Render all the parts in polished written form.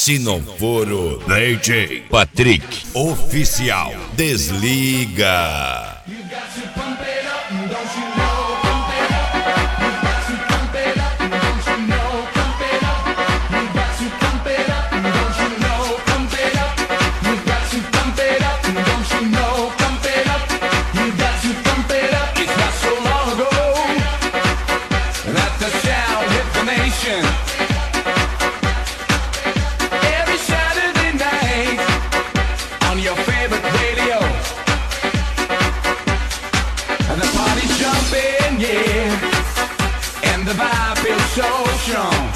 Se não for o DJ Patrick Oficial, desliga. The vibe feels so strong.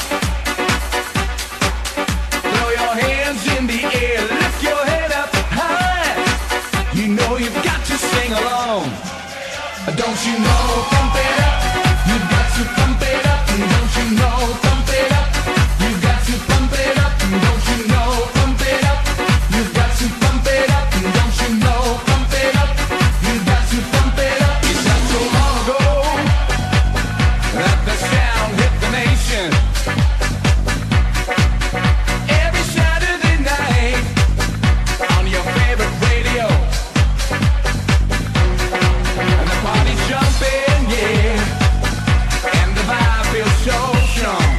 Throw your hands in the air, lift your head up high. You know you've got to sing along. Don't you know, pump it up. You've got to pump it up. Don't you know, pump it up. You've got to pump it up. Don't you know, pump it up. You've got to pump it up. Don't you know, pump it up. You've got to pump it up. It's not so long ago that the sound hit the nation. Every Saturday night on your favorite radio, and the party's jumping, yeah, and the vibe feels so strong.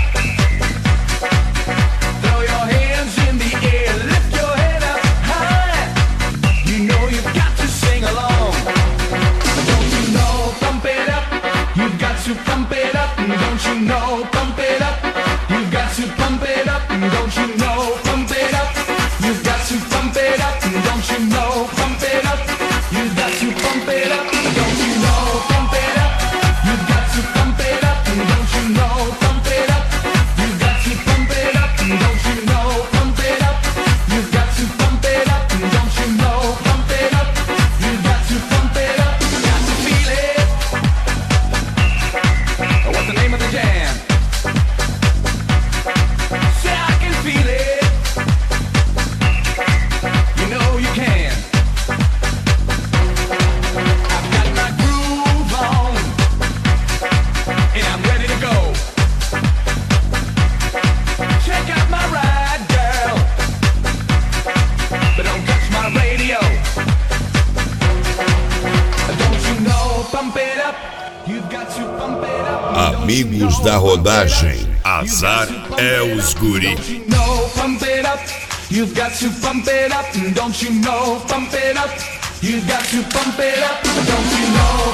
Throw your hands in the air, lift your head up high. You know you've got to sing along. Don't you know, pump it up. You've got to pump it up. Don't you know, pump it up. You've got to pump it up. Don't you know, pump it up. You've got to pump it up. Don't you know, pump it up. You've got to pump it up. Don't you know, pump it up. You've got to pump it up. Don't you know, pump it up. You've got to pump it up. Don't you know, pump it up. You've got to pump it up. Don't you know, pump it up. You've got to pump it up. Got to feel it. What's the name of the jam? Say I can feel it. You know you can. I've got my groove on, and I'm ready to go. Check out my ride, girl, but don't touch my radio. Don't you know, pump it up. You've got to pump it up. Amigos da rodagem, azar é os guri. Don't you know, pump it up. You've got to pump it up. Don't you know, pump it up. You've got to pump it up. Don't you know,